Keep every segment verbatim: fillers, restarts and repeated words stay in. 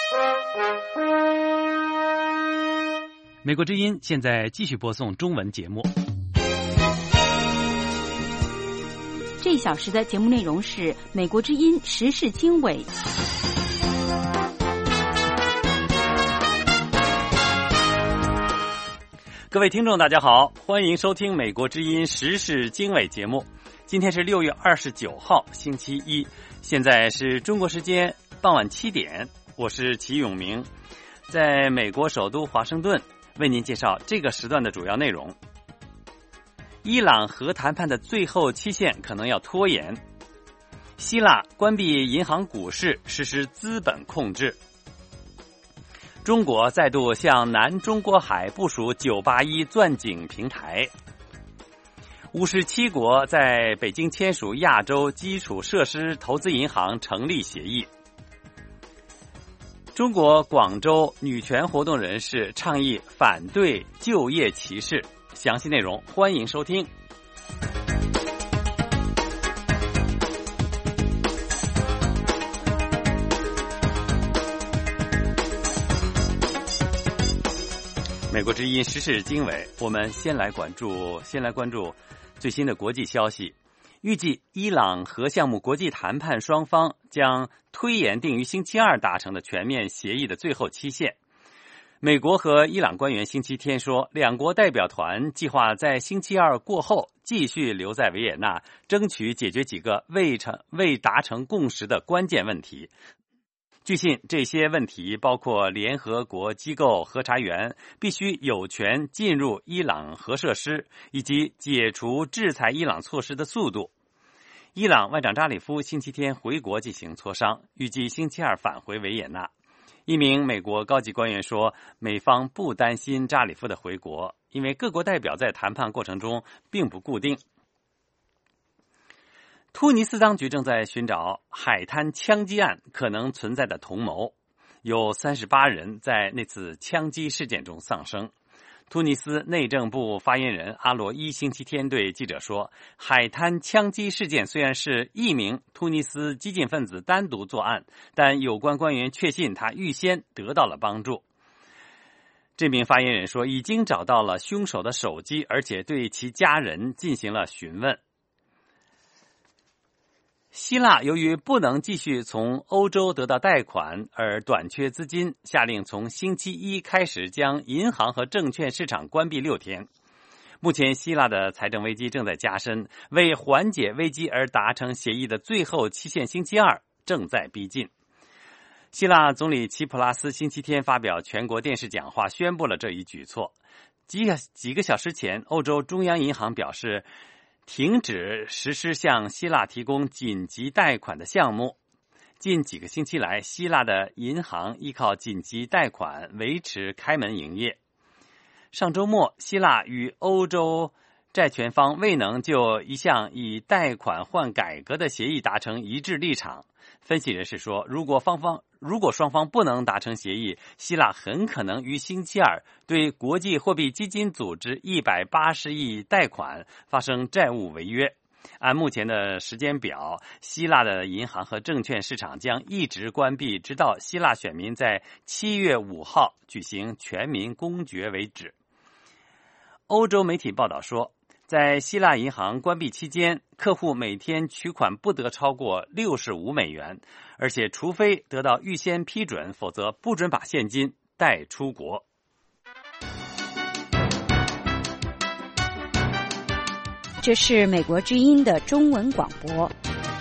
美国之音现在继续播送中文节目。 这一小时的节目内容是美国之音时事经纬。 各位听众大家好，欢迎收听美国之音时事经纬节目。今天是六月二十九号星期一，现在是中国时间傍晚七点，我是齐永明，在美国首都华盛顿为您介绍这个时段的主要内容。伊朗核谈判的最后期限可能要拖延，希腊关闭银行股市实施资本控制，中国再度向南中国海部署九八一钻井平台，五十七国在北京签署亚洲基础设施投资银行成立协议，中国广州女权活动人士倡议反对就业歧视。详细内容欢迎收听。美国之音时事经纬，我们先来关注先来关注最新的国际消息。预计伊朗核项目国际谈判双方将推延定于星期二达成的全面协议的最后期限。美国和伊朗官员星期天说，两国代表团计划在星期二过后继续留在维也纳，争取解决几个未成未达成共识的关键问题。据信，这些问题包括联合国机构核查员必须有权进入伊朗核设施，以及解除制裁伊朗措施的速度。伊朗外长扎里夫星期天回国进行磋商，预计星期二返回维也纳。一名美国高级官员说，美方不担心扎里夫的回国，因为各国代表在谈判过程中并不固定。突尼斯当局正在寻找海滩枪击案可能存在的同谋，有三十八人在那次枪击事件中丧生。突尼斯内政部发言人阿罗伊星期天对记者说，海滩枪击事件虽然是一名突尼斯激进分子单独作案，但有关官员确信他预先得到了帮助。这名发言人说，已经找到了凶手的手机，而且对其家人进行了询问。希腊由于不能继续从欧洲得到贷款而短缺资金，下令从星期一开始将银行和证券市场关闭六天。目前希腊的财政危机正在加深，为缓解危机而达成协议的最后期限星期二正在逼近。希腊总理齐普拉斯星期天发表全国电视讲话，宣布了这一举措。几几个小时前，欧洲中央银行表示停止实施向希腊提供紧急贷款的项目。近几个星期来，希腊的银行依靠紧急贷款维持开门营业。上周末，希腊与欧洲债权方未能就一项以贷款换改革的协议达成一致立场。分析人士说，如果方方如果双方不能达成协议，希腊很可能于星期二对国际货币基金组织一百八十亿贷款发生债务违约。按目前的时间表，希腊的银行和证券市场将一直关闭，直到希腊选民在七月五号举行全民公决为止。欧洲媒体报道说，在希腊银行关闭期间，客户每天取款不得超过六十五美元，而且除非得到预先批准，否则不准把现金带出国。 这是美国之音的中文广播。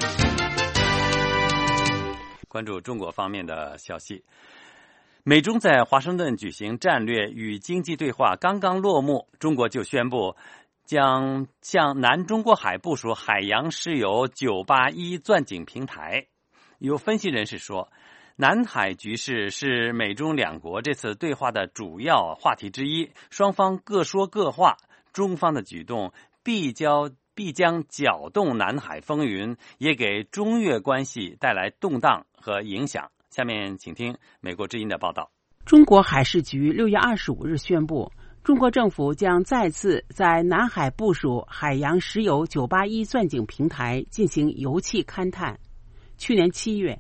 关注中国方面的消息，美中在华盛顿举行战略与经济对话刚刚落幕，中国就宣布将向南中国海部署海洋石油九八一钻井平台。有分析人士说，南海局势是美中两国这次对话的主要话题之一，双方各说各话，中方的举动必将必将搅动南海风云，也给中越关系带来动荡和影响。下面请听美国之音的报道。 中国海事局六月二十五日宣布，中国政府将再次在南海部署海洋石油九八一钻井平台进行油气勘探。去年七月，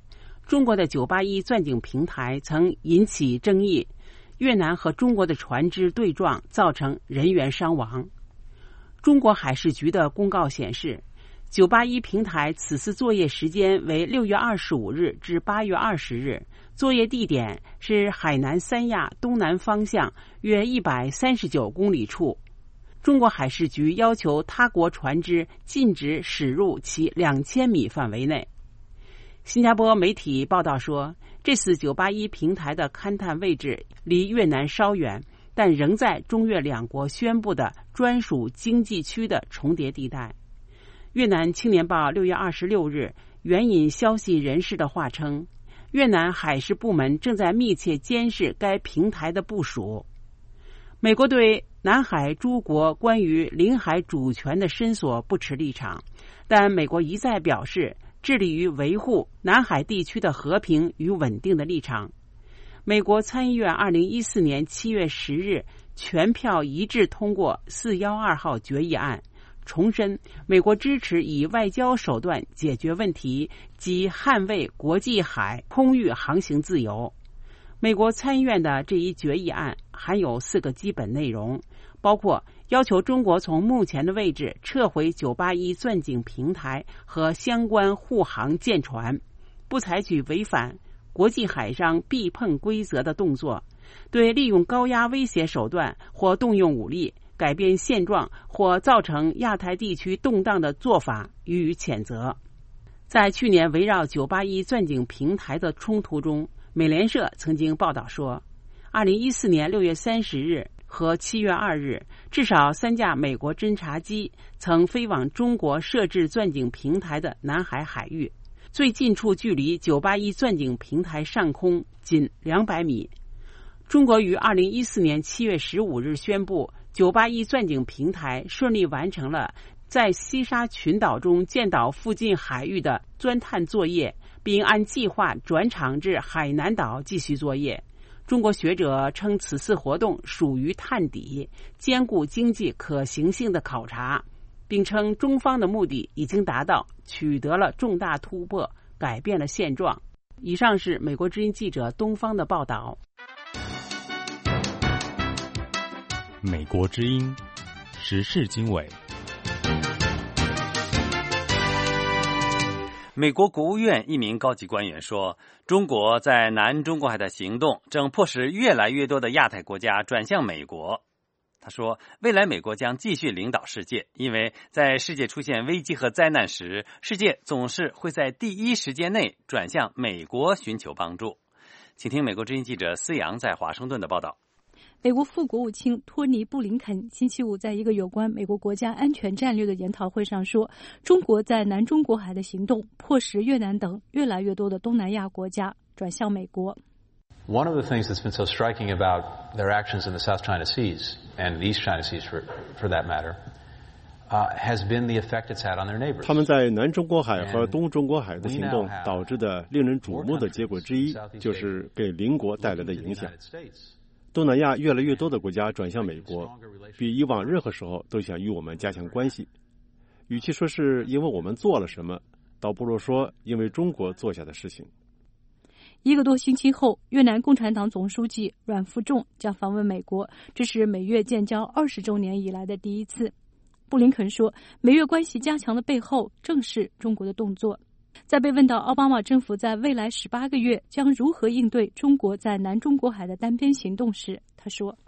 中国的九八一钻井平台曾引起争议，越南和中国的船只对撞，造成人员伤亡。中国海事局的公告显示，九八一平台此次作业时间为六月二十五日至八月二十日，作业地点是海南三亚东南方向约一百三十九公里处。中国海事局要求他国船只禁止驶入其两千米范围内。新加坡媒体报道说，这次九八一平台的勘探位置离越南稍远，但仍在中越两国宣布的专属经济区的重叠地带。越南青年报六月二十六日援引消息人士的话称，越南海事部门正在密切监视该平台的部署。美国对南海诸国关于领海主权的申索不持立场，但美国一再表示致力于维护南海地区的和平与稳定的立场。美国参议院二零一四年七月十日全票一致通过四一二号决议案，重申美国支持以外交手段解决问题及捍卫国际海空域航行自由。美国参议院的这一决议案含有四个基本内容，包括要求中国从目前的位置撤回九八一钻井平台和相关护航舰船，不采取违反国际海上必碰规则的动作，对利用高压威胁手段或动用武力改变现状或造成亚太地区动荡的做法予以谴责。在去年围绕九八一钻井平台的冲突中，美联社曾经报道说，二零一四年六月三十日和七月二日，至少三架美国侦察机曾飞往中国设置钻井平台的南海海域，最近处距离九八一钻井平台上空仅两百米。中国于二零一四年七月十五日宣布，九八一钻井平台顺利完成了在西沙群岛中建岛附近海域的钻探作业，并按计划转场至海南岛继续作业。中国学者称此次活动属于探底，兼顾经济可行性的考察，并称中方的目的已经达到，取得了重大突破，改变了现状。以上是美国之音记者东方的报道。 美国之音时事经纬。 美国国务院一名高级官员说，中国在南中国海的行动正迫使越来越多的亚太国家转向美国。他说，未来美国将继续领导世界，因为在世界出现危机和灾难时，世界总是会在第一时间内转向美国寻求帮助。请听美国之音记者思阳在华盛顿的报道。 美国副国务卿托尼·布林肯星期五在一个有关美国国家安全战略的研讨会上说，中国在南中国海的行动迫使越南等越来越多的东南亚国家转向美国。 One of the things that's been so striking about their actions in the South China Seas, and the East China Seas for, for that matter, uh, has been the effect it's had on their neighbors. 他们在南中国海和东中国海的行动导致的令人瞩目的结果之一，就是给邻国带来的影响。东南亚越来越多的国家转向美国，比以往任何时候都想与我们加强关系。与其说是因为我们做了什么，倒不如说因为中国做下的事情。 一个多星期后，越南共产党总书记阮富仲将访问美国，这是美越建交二十周年以来的第一次。布林肯说，美越关系加强的背后正是中国的动作。在被问到奥巴马政府在未来十八个月将如何应对中国在南中国海的单边行动时，他说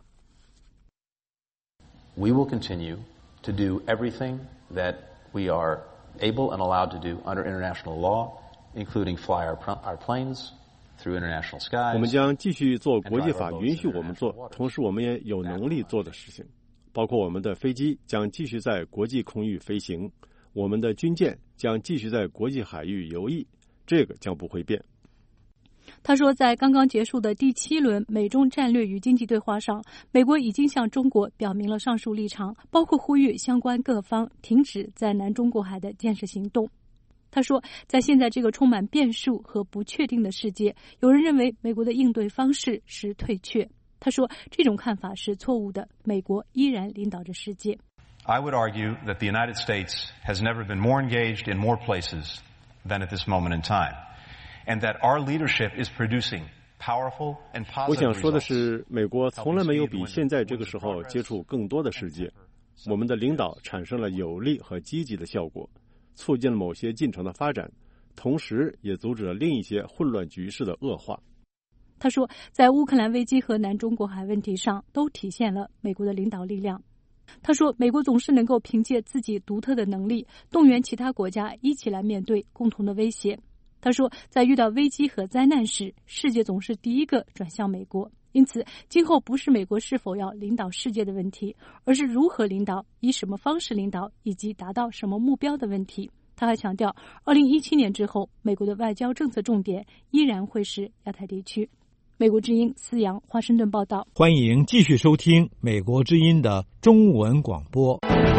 We will continue to do everything that we are able and allowed to do under international law, including fly our, our planes through international skies. 我们将继续做国际法允许我们做，同时我们也有能力做的事情，包括我们的飞机将继续在国际空域飞行，我们的军舰将继续在国际海域游弋，这个将不会变。 他说，在刚刚结束的第七轮美中战略与经济对话上，美国已经向中国表明了上述立场，包括呼吁相关各方停止在南中国海的建设行动。他说，在现在这个充满变数和不确定的世界，有人认为美国的应对方式是退却。他说，这种看法是错误的，美国依然领导着世界。 I would argue that the United States has never been more engaged in more places than at this moment in time. and that our leadership is producing powerful and positive results. 我想说的是，美国从来没有比现在这个时候接触更多的世界。我们的领导产生了有力和积极的效果，促进了某些进程的发展，同时也阻止了另一些混乱局势的恶化。 他说，在乌克兰危机和南中国海问题上都体现了美国的领导力量。他说，美国总是能够凭借自己独特的能力，动员其他国家一起来面对共同的威胁。他说，在遇到危机和灾难时，世界总是第一个转向美国。因此，今后不是美国是否要领导世界的问题，而是如何领导、以什么方式领导以及达到什么目标的问题。他还强调，二零一七年之后，美国的外交政策重点依然会是亚太地区。美国之音思阳华盛顿报道。 欢迎继续收听美国之音的中文广播。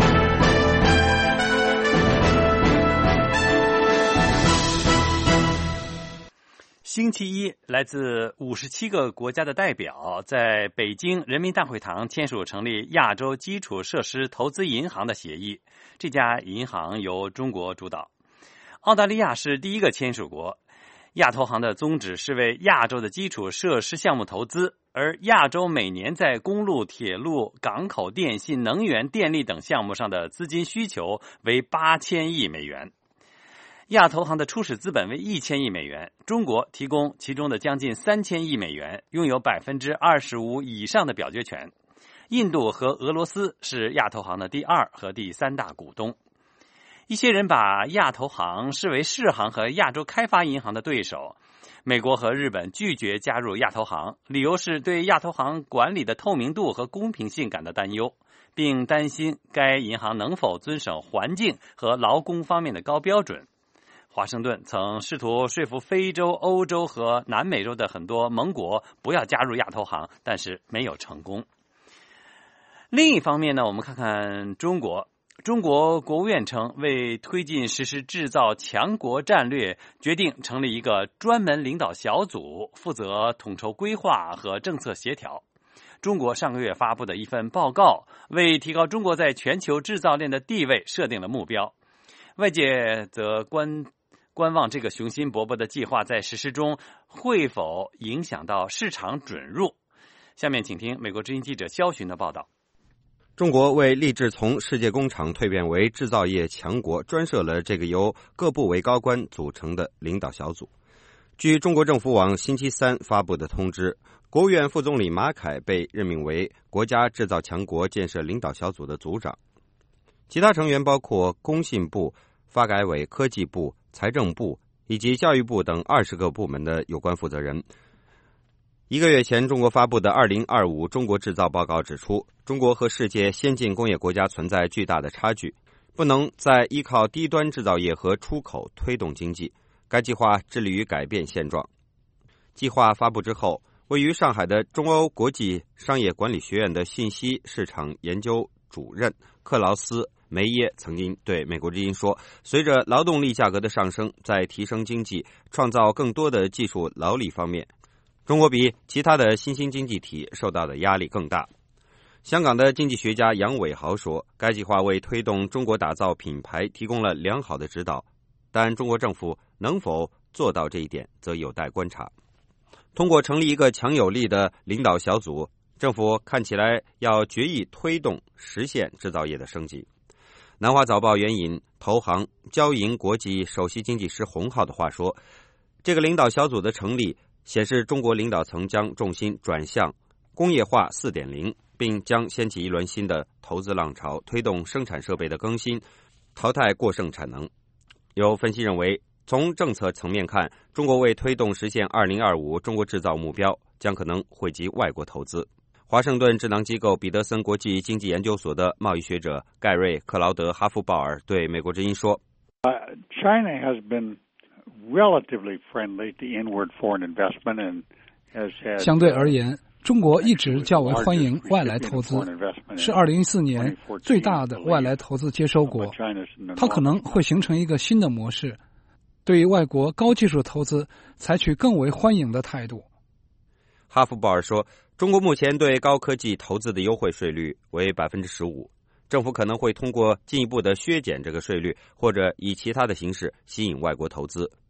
星期一，来自五十七个国家的代表在北京人民大会堂签署成立亚洲基础设施投资银行的协议。这家银行由中国主导，澳大利亚是第一个签署国。亚投行的宗旨是为亚洲的基础设施项目投资，而亚洲每年在公路、铁路、港口、电信、能源、电力等项目上的资金需求为八千亿美元。亚投行的初始资本为一千亿美元，中国提供其中的将近三千亿美元，拥有百分之二十五以上的表决权。印度和俄罗斯是亚投行的第二和第三大股东。一些人把亚投行视为世行和亚洲开发银行的对手。美国和日本拒绝加入亚投行，理由是对亚投行管理的透明度和公平性感到担忧，并担心该银行能否遵守环境和劳工方面的高标准。华盛顿曾试图说服非洲、欧洲和南美洲的很多盟国不要加入亚投行，但是没有成功。另一方面呢，我们看看中国。中国国务院称，为推进实施制造强国战略，决定成立一个专门领导小组，负责统筹规划和政策协调。中国上个月发布的一份报告，为提高中国在全球制造链的地位设定了目标。外界则关观望这个雄心勃勃的计划在实施中会否影响到市场准入。下面请听美国之音记者肖寻的报道。 中国为立志从世界工厂蜕变为制造业强国，专设了这个由各部委高官组成的领导小组。据中国政府网星期三发布的通知，国务院副总理马凯被任命为国家制造强国建设领导小组的组长，其他成员包括工信部、发改委、科技部、财政部以及教育部等二十个部门的有关负责人。一个月前，中国发布的二零二五中国制造报告指出，中国和世界先进工业国家存在巨大的差距，不能再依靠低端制造业和出口推动经济。该计划致力于改变现状。计划发布之后，位于上海的中欧国际商业管理学院的信息市场研究主任克劳斯·梅耶曾经对美国之音说，随着劳动力价格的上升，在提升经济、创造更多的技术劳力方面，中国比其他的新兴经济体受到的压力更大。香港的经济学家杨伟豪说，该计划为推动中国打造品牌提供了良好的指导，但中国政府能否做到这一点则有待观察。通过成立一个强有力的领导小组，政府看起来要决意推动实现制造业的升级。南华早报援引投行交银国际首席经济师洪浩的话说，这个领导小组的成立显示中国领导层将重心转向工业化 四点零， 并将掀起一轮新的投资浪潮，推动生产设备的更新，淘汰过剩产能。有分析认为，从政策层面看，中国为推动实现二零二五中国制造目标，将可能惠及外国投资。华盛顿智囊机构彼得森国际经济研究所的贸易学者盖瑞·克劳德·哈夫鲍尔对美国之音说、 uh, China has been relatively friendly to inward foreign investment and has had, 相对而言，中国一直较为欢迎外来投资，是二零一四年最大的外来投资接收国。它可能会形成一个新的模式，对于外国高技术投资采取更为欢迎的态度。 哈夫鲍尔说，中国目前对高科技投资的优惠税率为 百分之十五， 政府可能会通过进一步的削减这个税率，或者以其他的形式吸引外国投资。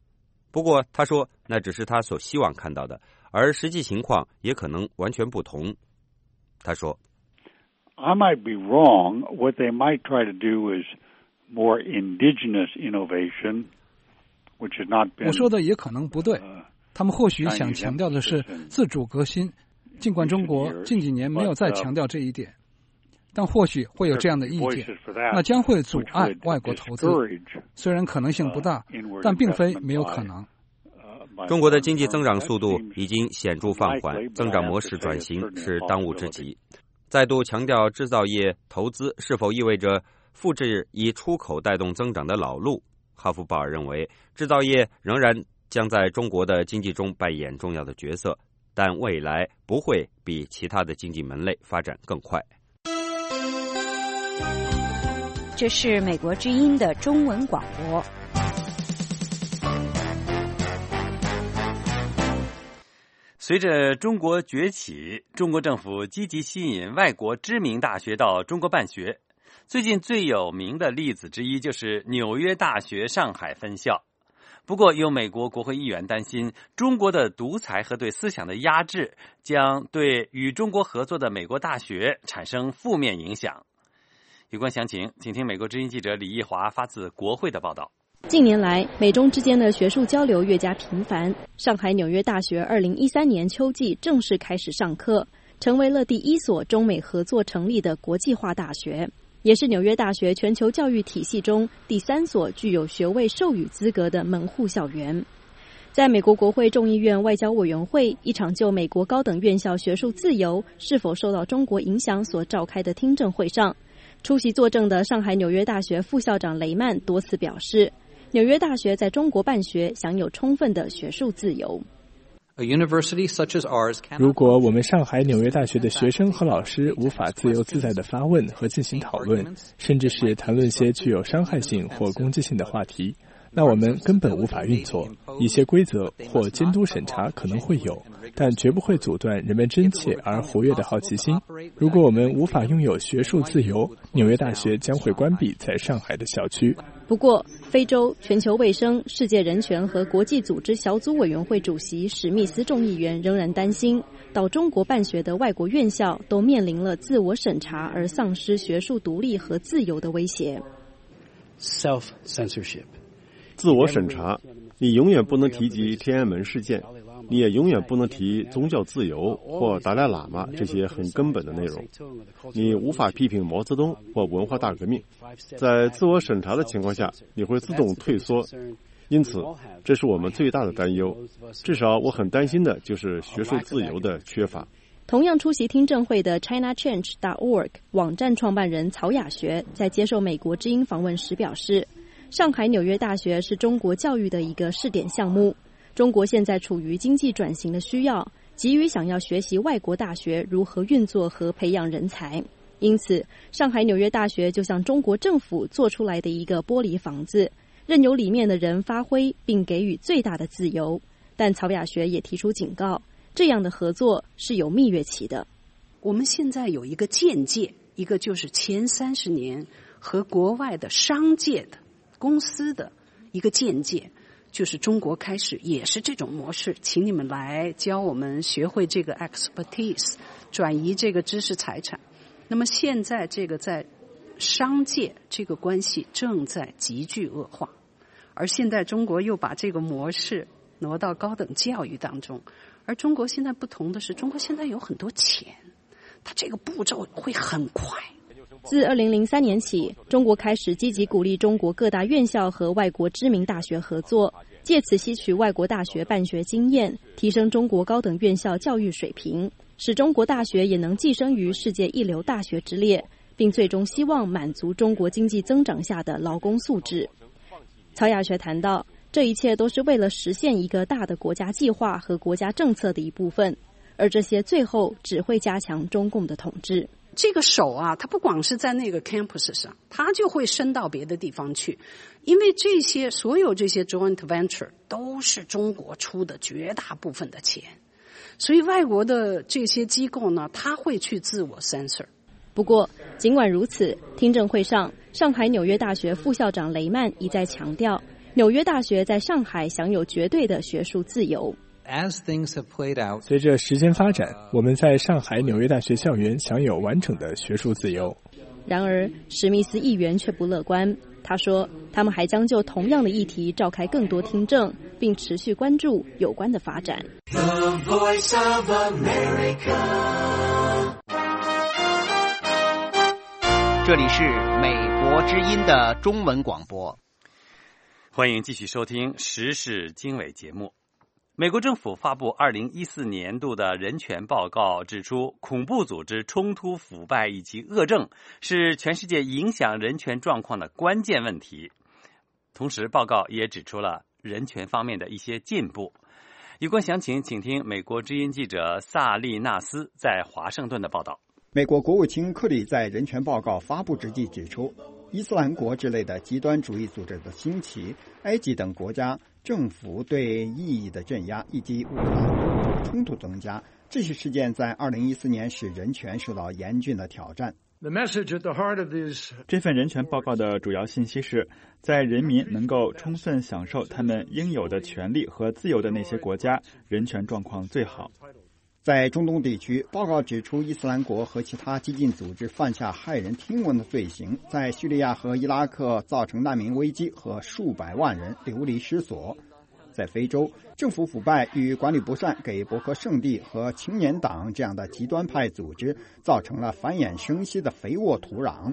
不过他说那只是他所希望看到的，而实际情况也可能完全不同。他说 I might be wrong. What they might try to do is more indigenous innovation, which has not been 我说的也可能不对，他们或许想强调的是自主革新，尽管中国近几年没有再强调这一点，但或许会有这样的意见，那将会阻碍外国投资。虽然可能性不大，但并非没有可能。 中国的经济增长速度已经显著放缓，增长模式转型是当务之急。再度强调制造业投资是否意味着复制以出口带动增长的老路，哈弗鲍尔认为制造业仍然将在中国的经济中扮演重要的角色，但未来不会比其他的经济门类发展更快。 这是美国之音的中文广播。 随着中国崛起，中国政府积极吸引外国知名大学到中国办学。最近最有名的例子之一就是纽约大学上海分校。不过，有美国国会议员担心，中国的独裁和对思想的压制将对与中国合作的美国大学产生负面影响。有关详情，请听美国之音记者李义华发自国会的报道。 近年来，美中之间的学术交流越加频繁。上海纽约大学二零一三年秋季正式开始上课，成为了第一所中美合作成立的国际化大学，也是纽约大学全球教育体系中第三所具有学位授予资格的门户校园。在美国国会众议院外交委员会一场就美国高等院校学术自由是否受到中国影响所召开的听证会上，出席作证的上海纽约大学副校长雷曼多次表示，纽约大学在中国办学享有充分的学术自由。 如果我们上海纽约大学的学生和老师无法自由自在地发问和进行讨论，甚至是谈论些具有伤害性或攻击性的话题，那我们根本无法运作。一些规则或监督审查可能会有，但绝不会阻断人们真切而活跃的好奇心。如果我们无法拥有学术自由，纽约大学将会关闭在上海的校区。 不过，非洲、全球卫生、世界人权和国际组织小组委员会主席史密斯众议员仍然担心，到中国办学的外国院校都面临了自我审查而丧失学术独立和自由的威胁。 Self-censorship， 自我审查，你永远不能提及天安门事件，你也永远不能提宗教自由或达赖喇嘛这些很根本的内容。你无法批评毛泽东或文化大革命。在自我审查的情况下，你会自动退缩。因此，这是我们最大的担忧。至少我很担心的就是学术自由的缺乏。 同样出席听证会的 China Change dot org 网站创办人曹雅学在接受美国之音访问时表示，上海纽约大学是中国教育的一个试点项目。中国现在处于经济转型的需要，急于想要学习外国大学如何运作和培养人才。因此，上海纽约大学就像中国政府做出来的一个玻璃房子，任由里面的人发挥并给予最大的自由。但曹雅学也提出警告，这样的合作是有蜜月期的。 我们现在有一个间界，一个就是前三十年和国外的商界的公司的一个间界，就是中国开始也是这种模式，请你们来教我们学会这个 expertise， 转移这个知识财产。那么现在这个在商界这个关系正在急剧恶化，而现在中国又把这个模式挪到高等教育当中。而中国现在不同的是，中国现在有很多钱，它这个步骤会很快。 自二零零三年起，中国开始积极鼓励中国各大院校和外国知名大学合作，借此吸取外国大学办学经验，提升中国高等院校教育水平，使中国大学也能跻身于世界一流大学之列，并最终希望满足中国经济增长下的劳工素质。曹雅学谈到，这一切都是为了实现一个大的国家计划和国家政策的一部分，而这些最后只会加强中共的统治。 这个手啊，它不光是在那个 campus 上，它就会伸到别的地方去，因为这些所有这些 joint venture 都是中国出的绝大部分的钱，所以外国的这些机构呢，它会去自我 censor。 不过，尽管如此，听证会上，上海纽约大学副校长雷曼一再强调， 纽约大学在上海享有绝对的学术自由。 随着时间发展，我们在上海纽约大学校园享有完整的学术自由。 然而，史密斯议员却不乐观。他说，他们还将就同样的议题召开更多听证，并持续关注有关的发展。 The Voice of America。 这里是美国之音的中文广播。 欢迎继续收听时事经纬节目。美国政府发布二零一四年度的人权报告，指出恐怖组织冲突、腐败以及恶政是全世界影响人权状况的关键问题。同时，报告也指出了人权方面的一些进步。有关详情，请听美国之音记者萨利纳斯在华盛顿的报道。 美国国务卿克里在人权报告发布之际指出，伊斯兰国之类的极端主义组织的兴起，埃及等国家政府对异议的镇压，以及乌克兰冲突增加，这些事件在二零一四年使人权受到严峻的挑战。 这份人权报告的主要信息是，在人民能够充分享受他们应有的权利和自由的那些国家，人权状况最好。 在中东地区，报告指出，伊斯兰国和其他激进组织犯下骇人听闻的罪行，在叙利亚和伊拉克造成难民危机和数百万人流离失所。在非洲，政府腐败与管理不善给博克圣地和青年党这样的极端派组织造成了繁衍生息的肥沃土壤。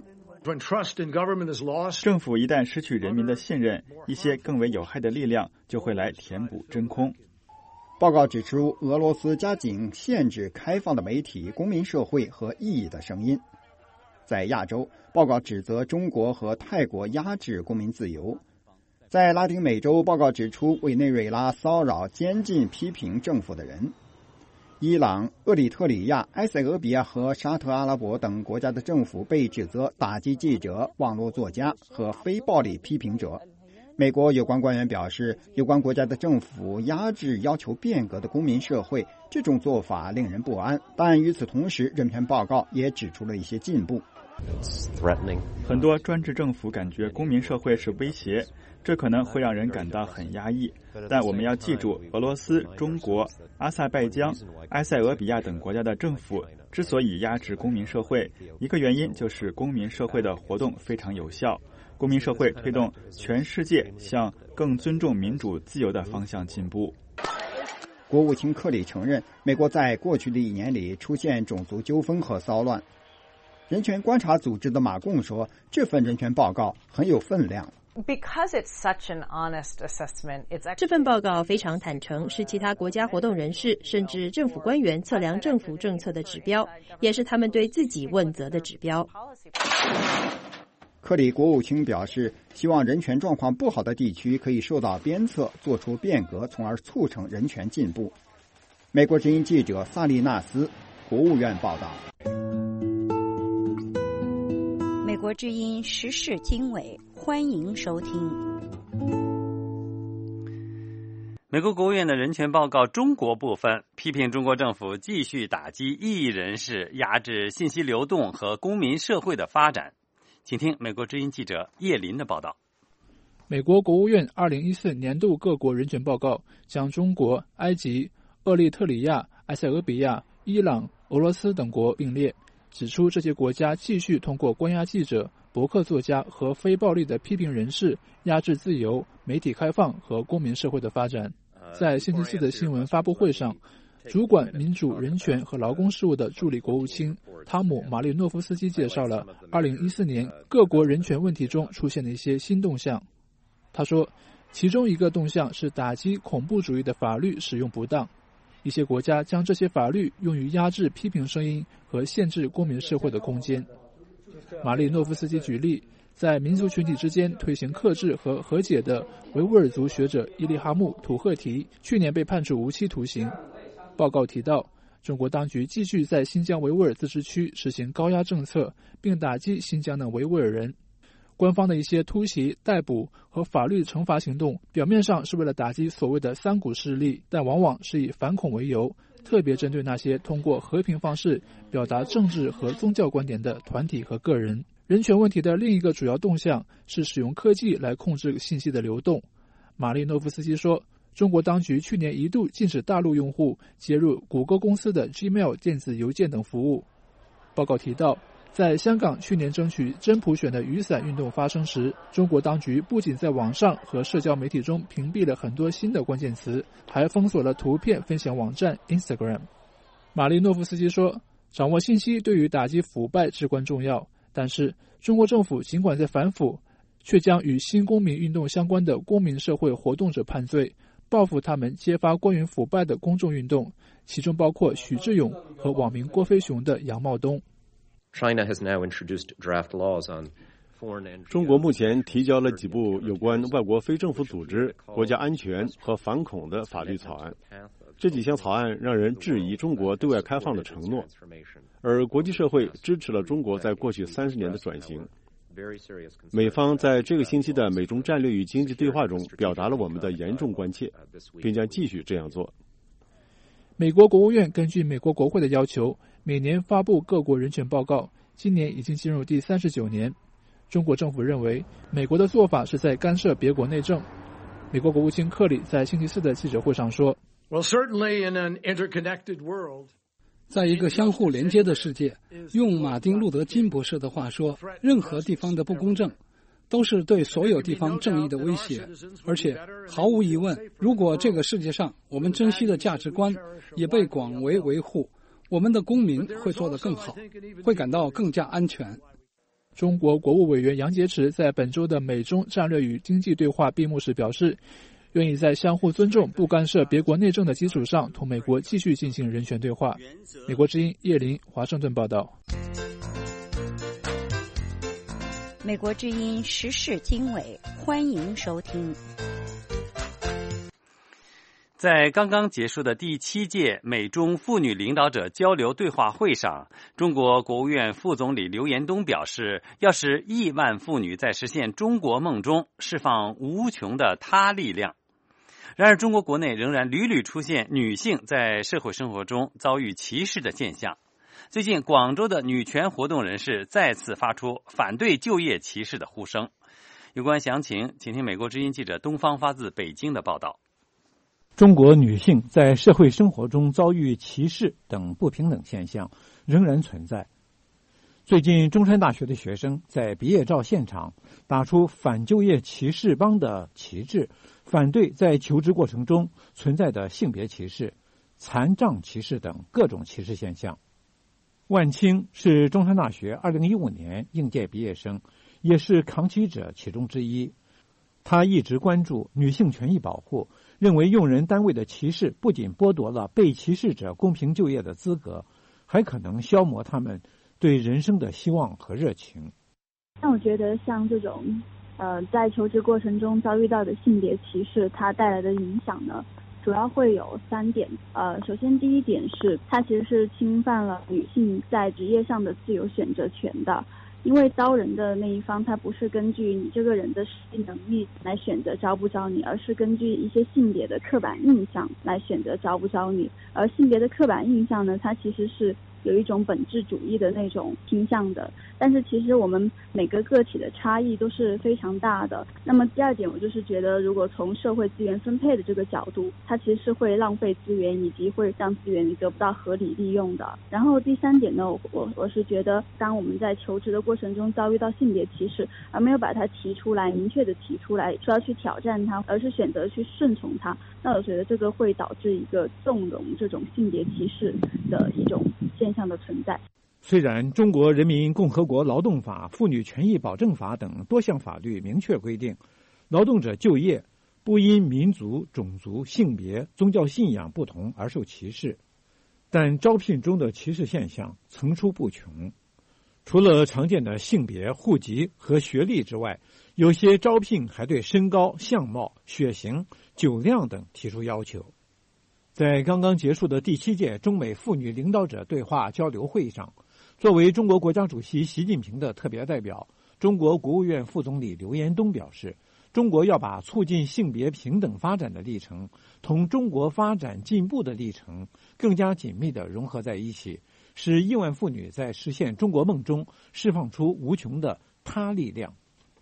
政府一旦失去人民的信任，一些更为有害的力量就会来填补真空。 报告指出，俄罗斯加紧限制开放的媒体、公民社会和异议的声音。在亚洲，报告指责中国和泰国压制公民自由。在拉丁美洲，报告指出委内瑞拉骚扰、监禁、批评政府的人。伊朗、厄立特里亚、埃塞俄比亚和沙特阿拉伯等国家的政府被指责打击记者、网络作家和非暴力批评者。美国有关官员表示，有关国家的政府压制要求变革的公民社会，这种做法令人不安。但与此同时，人权报告也指出了一些进步。 很多专制政府感觉公民社会是威胁，这可能会让人感到很压抑。但我们要记住，俄罗斯、中国、阿塞拜疆、埃塞俄比亚等国家的政府之所以压制公民社会，一个原因就是公民社会的活动非常有效。公民社会推动全世界向更尊重民主自由的方向进步。 国务卿克里承认，美国在过去的一年里出现种族纠纷和骚乱。人权观察组织的马贡说，这份人权报告很有分量。 这份报告非常坦诚，是其他国家活动人士甚至政府官员测量政府政策的指标，也是他们对自己问责的指标。 克里国务卿表示，希望人权状况不好的地区可以受到鞭策，做出变革，从而促成人权进步。美国之音记者萨利纳斯，国务院报道。 美国之音时事经纬，欢迎收听。 美国国务院的人权报告中国部分批评中国政府继续打击异议人士，压制信息流动和公民社会的发展。请听美国之音记者叶林的报道。 美国国务院二零一四年度各国人权报告将中国、埃及、厄立特里亚、埃塞俄比亚、伊朗、俄罗斯等国并列，指出这些国家继续通过关押记者、博客作家和非暴力的批评人士，压制自由、媒体开放和公民社会的发展。在星期四的新闻发布会上，主管民主、人权和劳工事务的助理国务卿汤姆·马利诺夫斯基介绍了二零一四年各国人权问题中出现的一些新动向。他说，其中一个动向是打击恐怖主义的法律使用不当，一些国家将这些法律用于压制批评声音和限制公民社会的空间。马利诺夫斯基举例，在民族群体之间推行克制和和解的维吾尔族学者伊利哈木·土赫提去年被判处无期徒刑。报告提到，中国当局继续在新疆维吾尔自治区实行高压政策，并打击新疆的维吾尔人。官方的一些突袭、逮捕和法律惩罚行动，表面上是为了打击所谓的三股势力，但往往是以反恐为由，特别针对那些通过和平方式表达政治和宗教观点的团体和个人。人权问题的另一个主要动向是使用科技来控制信息的流动。 马利诺夫斯基说，中国当局去年一度禁止大陆用户接入谷歌公司的 Gmail 电子邮件等服务。报告提到，在香港去年争取真普选的雨伞运动发生时，中国当局不仅在网上和社交媒体中屏蔽了很多新的关键词，还封锁了图片分享网站 Instagram。 马利诺夫斯基说，掌握信息对于打击腐败至关重要，但是中国政府尽管在反腐，却将与新公民运动相关的公民社会活动者判罪，报复他们揭发关于腐败的公众运动，其中包括许志勇和网民郭飞雄的杨茂东。 China has now introduced draft laws on 中国目前提交了几部有关外国非政府组织、国家安全和反恐的法律草案。这几项草案让人质疑中国对外开放的承诺，而国际社会支持了中国在过去三十年的转型。美方在这个星期的美中战略与经济对话中表达了我们的严重关切，并将继续这样做。 美国国务院根据美国国会的要求，每年发布各国人权报告，今年已经进入第三十九年。中国政府认为美国的做法是在干涉别国内政。美国国务卿克里在星期四的记者会上说， Well, certainly in an interconnected world, 在一个相互连接的世界，用马丁·路德·金博士的话说，任何地方的不公正都是对所有地方正义的威胁。而且毫无疑问，如果这个世界上我们珍惜的价值观也被广为维护，我们的公民会做得更好，会感到更加安全。 中国国务委员杨洁篪在本周的美中战略与经济对话闭幕时表示，愿意在相互尊重、不干涉别国内政的基础上，同美国继续进行人权对话。美国之音叶林华盛顿报道。 美国之音时事经纬，欢迎收听。 在刚刚结束的第七届美中妇女领导者交流对话会上，中国国务院副总理刘延东表示，要使亿万妇女在实现中国梦中释放无穷的他力量。然而，中国国内仍然屡屡出现女性在社会生活中遭遇歧视的现象。最近，广州的女权活动人士再次发出反对就业歧视的呼声。有关详情，请听美国之音记者东方发自北京的报道。 中国女性在社会生活中遭遇歧视等不平等现象仍然存在。最近，中山大学的学生在毕业照现场打出反就业歧视帮的旗帜，反对在求职过程中存在的性别歧视、残障歧视等各种歧视现象。万青是中山大学二零一五年应届毕业生，也是扛旗者其中之一。他一直关注女性权益保护，认为用人单位的歧视不仅剥夺了被歧视者公平就业的资格，还可能消磨他们对人生的希望和热情。 那我觉得像这种呃，在求职过程中遭遇到的性别歧视，它带来的影响呢，主要会有三点。呃，首先第一点是，它其实是侵犯了女性在职业上的自由选择权的。因为招人的那一方，他不是根据你这个人的实际能力来选择招不招你，而是根据一些性别的刻板印象来选择招不招你。而性别的刻板印象呢，它其实是有一种本质主义的那种倾向的，但是其实我们每个个体的差异都是非常大的。那么第二点，我就是觉得如果从社会资源分配的这个角度，它其实是会浪费资源，以及会让资源得不到合理利用的。然后第三点呢，我我是觉得当我们在求职的过程中遭遇到性别歧视，而没有把它提出来，明确的提出来说要去挑战它，而是选择去顺从它，那我觉得这个会导致一个纵容这种性别歧视的一种现象的存在。 虽然中国人民共和国劳动法、妇女权益保证法等多项法律明确规定，劳动者就业不因民族、种族、性别、宗教信仰不同而受歧视，但招聘中的歧视现象层出不穷。除了常见的性别、户籍和学历之外，有些招聘还对身高、相貌、血型、酒量等提出要求。在刚刚结束的第七届中美妇女领导者对话交流会上，作为中国国家主席习近平的特别代表，中国国务院副总理刘延东表示，中国要把促进性别平等发展的历程同中国发展进步的历程更加紧密地融合在一起，使亿万妇女在实现中国梦中释放出无穷的他力量。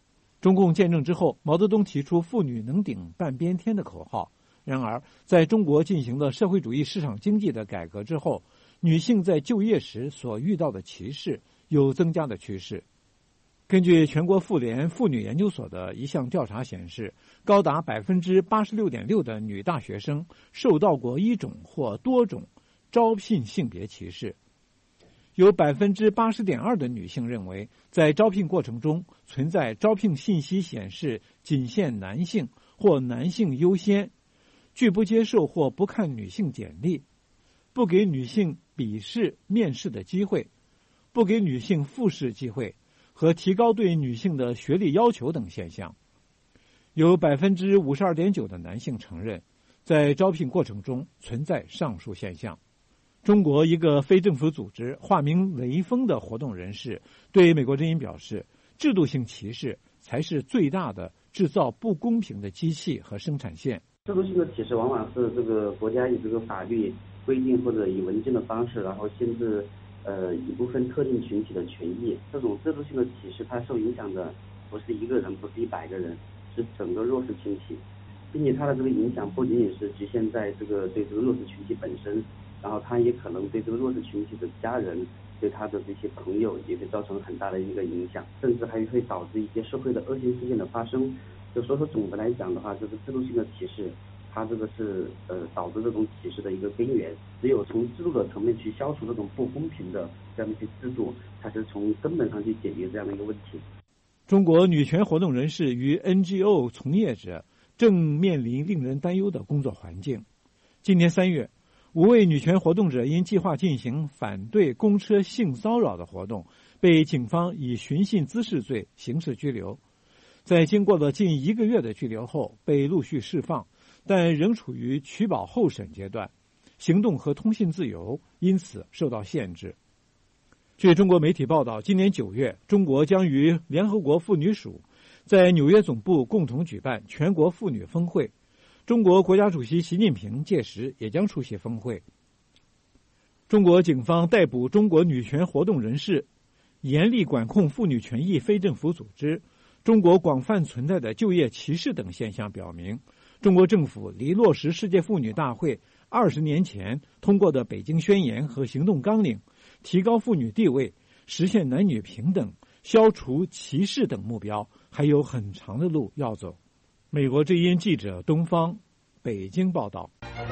中共建政之后，毛泽东提出妇女能顶半边天的口号。然而，在中国进行了社会主义市场经济的改革之后，女性在就业时所遇到的歧视有增加的趋势。根据全国妇联妇女研究所的一项调查显示，高达百分之八十六点六的女大学生受到过一种或多种招聘性别歧视。有百分之八十点二的女性认为，在招聘过程中存在招聘信息显示仅限男性或男性优先，拒不接受或不看女性简历，不给女性笔试面试的机会，不给女性复试机会和提高对女性的学历要求等现象。有百分之五十二点九的男性承认，在招聘过程中存在上述现象。中国一个非政府组织化名雷锋的活动人士对美国之音表示，制度性歧视才是最大的制造不公平的机器和生产线。 制度性的歧视往往是这个国家以这个法律规定或者以文件的方式，然后限制呃一部分特定群体的权益。这种制度性的歧视，它受影响的不是一个人，不是一百个人，是整个弱势群体，并且它的这个影响不仅仅是局限在这个对这个弱势群体本身，然后它也可能对这个弱势群体的家人，对他的这些朋友也会造成很大的一个影响，甚至还会导致一些社会的恶性事件的发生。就所以说总的来讲的话，这个制度性的歧视，它这个是呃导致这种歧视的一个根源。只有从制度的层面去消除这种不公平的这样的一些制度，才是从根本上去解决这样的一个问题。 中国女权活动人士与 N G O 从业者正面临令人担忧的工作环境。今年三月，五位女权活动者因计划进行反对公车性骚扰的活动，被警方以寻衅滋事罪刑事拘留。在经过了近一个月的拘留后，被陆续释放，但仍处于取保候审阶段，行动和通信自由因此受到限制。据中国媒体报道，今年九月，中国将与联合国妇女署在纽约总部共同举办全国妇女峰会，中国国家主席习近平届时也将出席峰会。中国警方逮捕中国女权活动人士，严厉管控妇女权益非政府组织，中国广泛存在的就业歧视等现象表明，中国政府离落实世界妇女大会二十年前通过的北京宣言和行动纲领，提高妇女地位、实现男女平等、消除歧视等目标还有很长的路要走。美国之音记者东方，北京报道。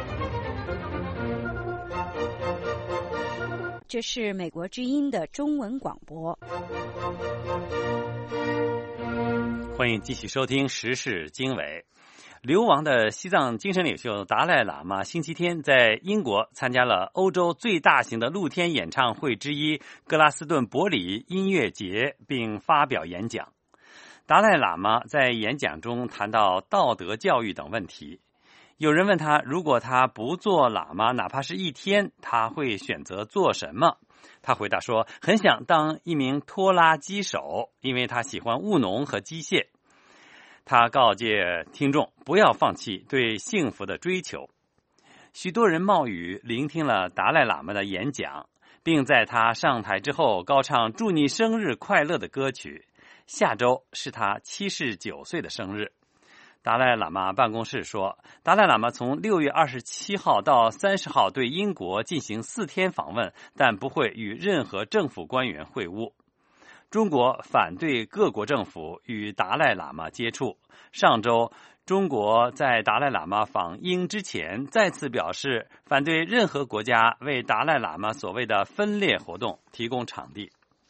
这是美国之音的中文广播。 欢迎继续收听时事经纬。流亡的西藏精神领袖达赖喇嘛星期天在英国参加了欧洲最大型的露天演唱会之一格拉斯顿伯里音乐节，并发表演讲。达赖喇嘛在演讲中谈到道德教育等问题。有人问他，如果他不做喇嘛，哪怕是一天，他会选择做什么？他回答说，很想当一名拖拉机手，因为他喜欢务农和机械。他告诫听众不要放弃对幸福的追求。许多人冒雨聆听了达赖喇嘛的演讲，并在他上台之后高唱祝你生日快乐的歌曲。下周是他七十九岁的生日。达赖喇嘛办公室说，达赖喇嘛从六月二十七号到三十号对英国进行四天访问，但不会与任何政府官员会晤。中国反对各国政府与达赖喇嘛接触。上周，中国在达赖喇嘛访英之前再次表示反对任何国家为达赖喇嘛所谓的分裂活动提供场地。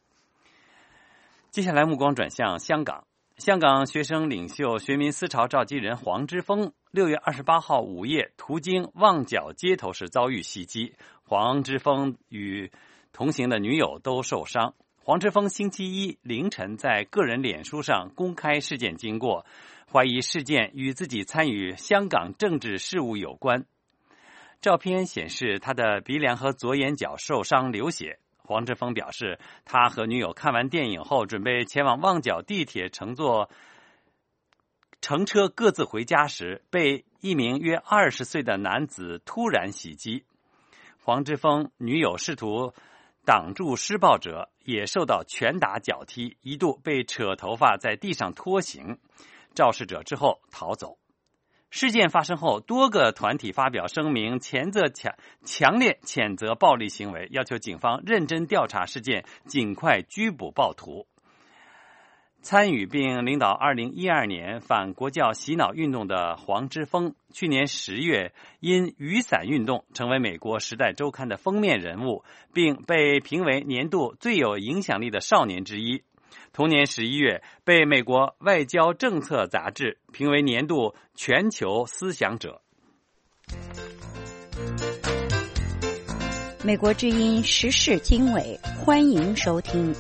接下来目光转向香港。香港学生领袖学民思潮召集人黄之锋六月二十八号午夜途经旺角街头时遭遇袭击，黄之锋与同行的女友都受伤。黄之锋星期一凌晨在个人脸书上公开事件经过，怀疑事件与自己参与香港政治事务有关。照片显示他的鼻梁和左眼角受伤流血。黄之锋表示，他和女友看完电影后准备前往旺角地铁乘坐乘车各自回家时，被一名约二十岁的男子突然袭击。黄之锋女友试图挡住施暴者也受到拳打脚踢，一度被扯头发在地上拖行，肇事者之后逃走。事件发生后，多个团体发表声明，谴责强强烈谴责暴力行为，要求警方认真调查事件，尽快拘捕暴徒。参与并领导二零一二年反国教洗脑运动的黄之锋，去年十月因雨伞运动成为美国《时代周刊》的封面人物，并被评为年度最有影响力的少年之一。同年十一月，被美国《外交政策》杂志评为年度全球思想者。 美国之音时事经纬，欢迎收听。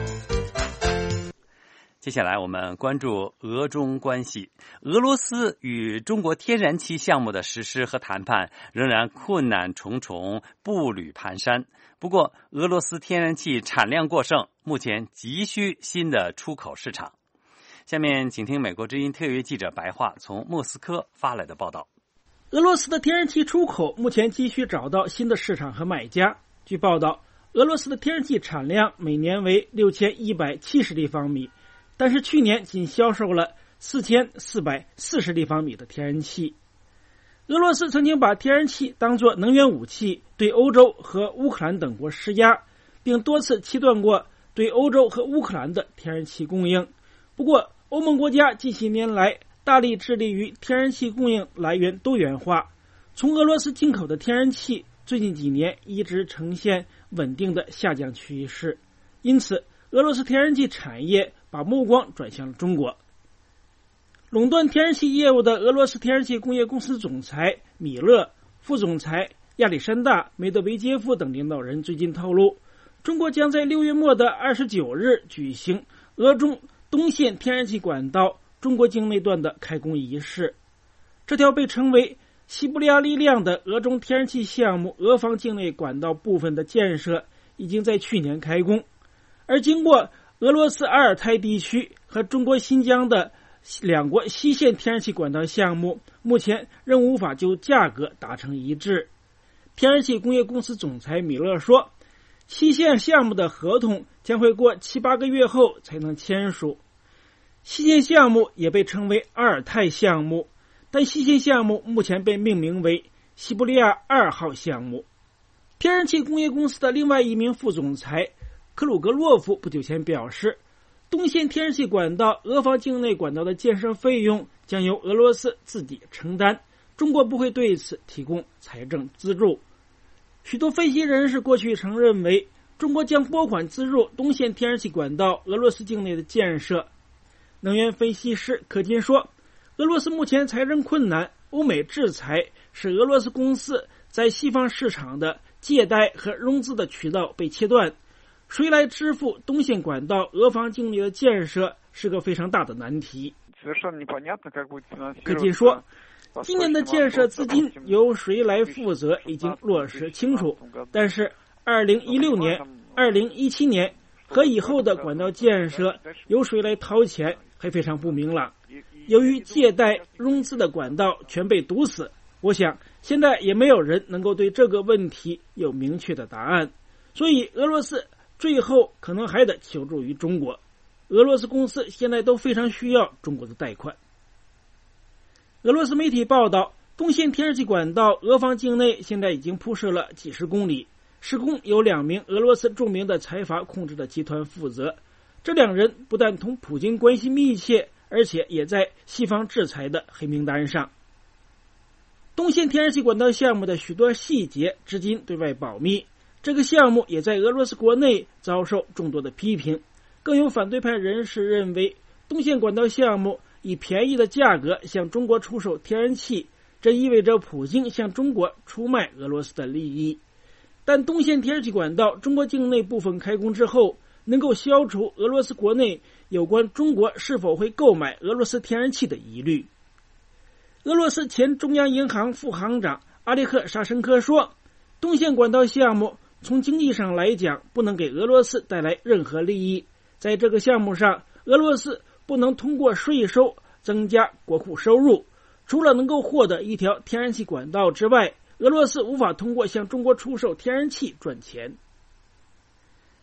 接下来我们关注俄中关系。俄罗斯与中国天然气项目的实施和谈判仍然困难重重，步履蹒跚。不过，俄罗斯天然气产量过剩，目前急需新的出口市场。下面请听美国之音特约记者白桦从莫斯科发来的报道。 俄罗斯的天然气出口目前急需找到新的市场和买家。据报道，俄罗斯的天然气产量每年为六千一百七十立方米，但是去年仅销售了四千四百四十立方米的天然气。俄罗斯曾经把天然气当作能源武器，对欧洲和乌克兰等国施压，并多次切断过对欧洲和乌克兰的天然气供应。不过，欧盟国家近些年来大力致力于天然气供应来源多元化，从俄罗斯进口的天然气最近几年一直呈现稳定的下降趋势，因此俄罗斯天然气产业把目光转向了中国。垄断天然气业务的俄罗斯天然气工业公司总裁米勒、副总裁亚历山大·梅德韦杰夫等领导人最近透露，中国将在六月末的二十九日举行俄中东线天然气管道中国境内段的开工仪式。这条被称为西伯利亚力量的俄中天然气项目俄方境内管道部分的建设已经在去年开工，而经过俄罗斯阿尔泰地区和中国新疆的两国西线天然气管道项目目前仍无法就价格达成一致。天然气工业公司总裁米勒说，西线项目的合同将会过七八个月后才能签署。西线项目也被称为阿尔泰项目，但西线项目目前被命名为西伯利亚二号项目。天然气工业公司的另外一名副总裁克鲁格洛夫不久前表示，东线天然气管道俄方境内管道的建设费用将由俄罗斯自己承担，中国不会对此提供财政资助。许多分析人士过去曾认为，中国将拨款资助东线天然气管道俄罗斯境内的建设。能源分析师柯金说，俄罗斯目前财政困难，欧美制裁使俄罗斯公司在西方市场的借贷和融资的渠道被切断，谁来支付东线管道俄方境内的建设是个非常大的难题。柯金说，今年的建设资金由谁来负责已经落实清楚，但是二零一六年、二零一七年和以后的管道建设由谁来掏钱还非常不明朗。由于借贷融资的管道全被堵死，我想现在也没有人能够对这个问题有明确的答案，所以俄罗斯最后可能还得求助于中国。俄罗斯公司现在都非常需要中国的贷款。俄罗斯媒体报道，东线天然气管道俄方境内现在已经铺设了几十公里，施工由两名俄罗斯著名的财阀控制的集团负责。这两人不但同普京关系密切，而且也在西方制裁的黑名单上。东线天然气管道项目的许多细节至今对外保密，这个项目也在俄罗斯国内遭受众多的批评。更有反对派人士认为，东线管道项目以便宜的价格向中国出售天然气，这意味着普京向中国出卖俄罗斯的利益。但东线天然气管道中国境内部分开工之后，能够消除俄罗斯国内有关中国是否会购买俄罗斯天然气的疑虑。俄罗斯前中央银行副行长阿列克沙申科说，东线管道项目从经济上来讲不能给俄罗斯带来任何利益，在这个项目上，俄罗斯不能通过税收增加国库收入，除了能够获得一条天然气管道之外，俄罗斯无法通过向中国出售天然气赚钱。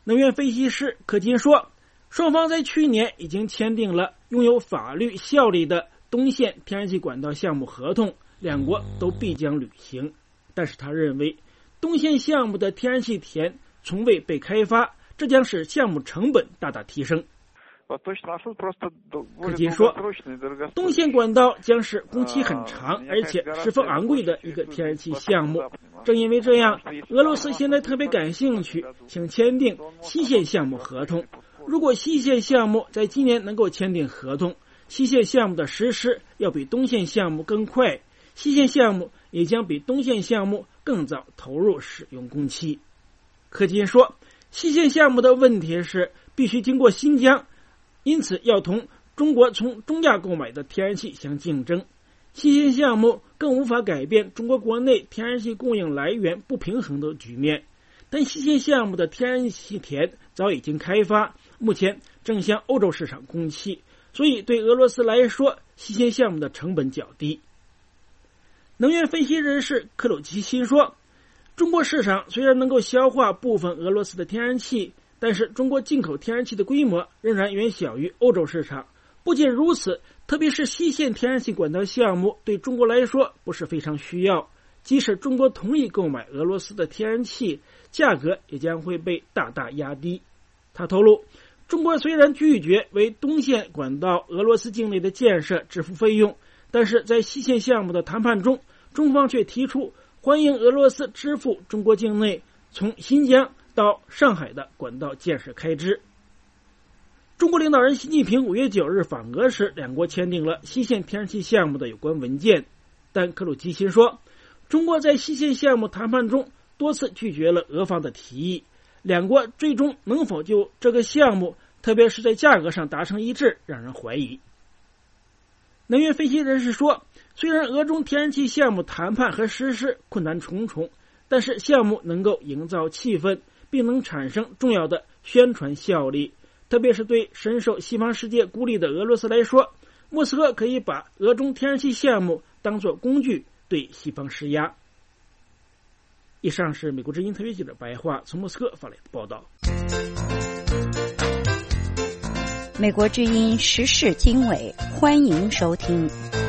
能源分析师柯金说，双方在去年已经签订了拥有法律效力的东线天然气管道项目合同，两国都必将履行。但是他认为，东线项目的天然气田从未被开发，这将使项目成本大大提升。柯金说，东线管道将是工期很长而且十分昂贵的一个天然气项目。正因为这样，俄罗斯现在特别感兴趣，请签订西线项目合同。如果西线项目在今年能够签订合同，西线项目的实施要比东线项目更快，西线项目也将比东线项目更早投入使用工期。柯金说，西线项目的问题是必须经过新疆，因此要同中国从中亚购买的天然气相竞争。西线项目更无法改变中国国内天然气供应来源不平衡的局面，但西线项目的天然气田早已经开发，目前正向欧洲市场供气，所以对俄罗斯来说，西线项目的成本较低。能源分析人士克鲁奇辛说，中国市场虽然能够消化部分俄罗斯的天然气，但是中国进口天然气的规模仍然远小于欧洲市场。不仅如此，特别是西线天然气管道项目对中国来说不是非常需要，即使中国同意购买俄罗斯的天然气，价格也将会被大大压低。他透露，中国虽然拒绝为东线管道俄罗斯境内的建设支付费用，但是在西线项目的谈判中，中方却提出欢迎俄罗斯支付中国境内从新疆到上海的管道建设开支。中国领导人习近平五月九日访俄时，两国签订了西线天然气项目的有关文件，但克鲁基辛说，中国在西线项目谈判中多次拒绝了俄方的提议，两国最终能否就这个项目，特别是在价格上达成一致，让人怀疑。能源分析人士说，虽然俄中天然气项目谈判和实施困难重重，但是项目能够营造气氛，并能产生重要的宣传效力，特别是对深受西方世界孤立的俄罗斯来说，莫斯科可以把俄中天然气项目当作工具对西方施压。以上是美国之音特约记者白桦从莫斯科发来的报道。 美国之音时事经纬，欢迎收听。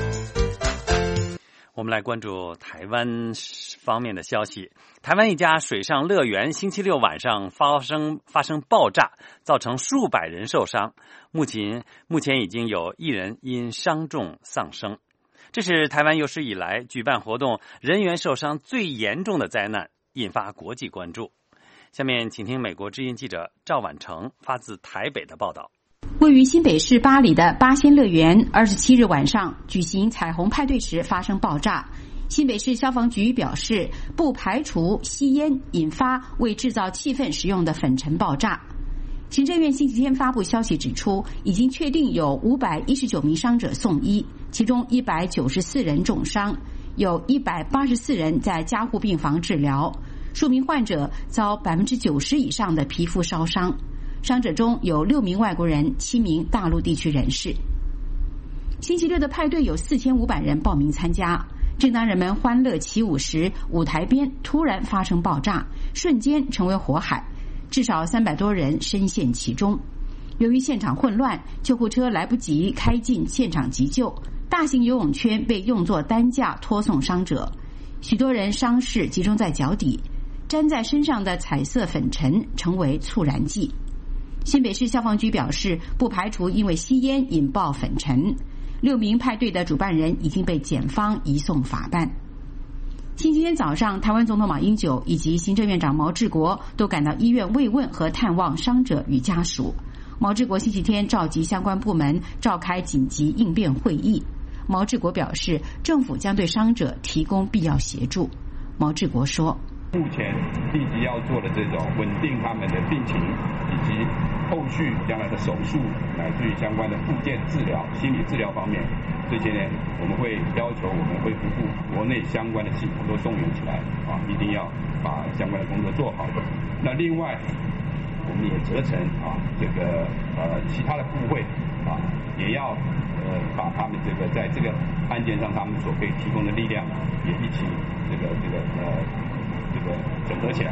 我们来关注台湾方面的消息。台湾一家水上乐园星期六晚上发生发生爆炸，造成数百人受伤。目前目前已经有一人因伤重丧生。这是台湾有史以来举办活动人员受伤最严重的灾难，引发国际关注。下面请听美国之音记者赵婉成发自台北的报道。 位于新北市八里的八仙乐园二十七日晚上举行彩虹派对时发生爆炸。新北市消防局表示，不排除吸烟引发为制造气氛使用的粉尘爆炸。行政院星期天发布消息指出，已经确定有五百一十九名伤者送医，其中一百九十四人重伤，有一百八十四人在加护病房治疗，数名患者遭百分之九十以上的皮肤烧伤。伤者中有六名外国人，七名大陆地区人士。星期六的派对有四千五百人报名参加。正当人们欢乐起舞时，舞台边突然发生爆炸，瞬间成为火海，至少三百多人深陷其中。由于现场混乱，救护车来不及开进现场急救，大型游泳圈被用作担架拖送伤者，许多人伤势集中在脚底，粘在身上的彩色粉尘成为促燃剂。新北市消防局表示，不排除因为吸烟引爆粉尘。六名派对的主办人已经被检方移送法办。星期天早上，台湾总统马英九以及行政院长毛治国都赶到医院慰问和探望伤者与家属。毛治国星期天召集相关部门召开紧急应变会议。毛治国表示，政府将对伤者提供必要协助。毛治国说， 目前立即要做的这种稳定他们的病情，以及后续将来的手术，乃至于相关的复健治疗、心理治疗方面，这些呢，我们会要求我们卫福部国内相关的系统都动员起来啊，一定要把相关的工作做好。那另外，我们也责成啊，这个呃其他的部会啊，也要呃把他们这个在这个案件上他们所可以提供的力量，也一起这个这个呃。这个整合起来，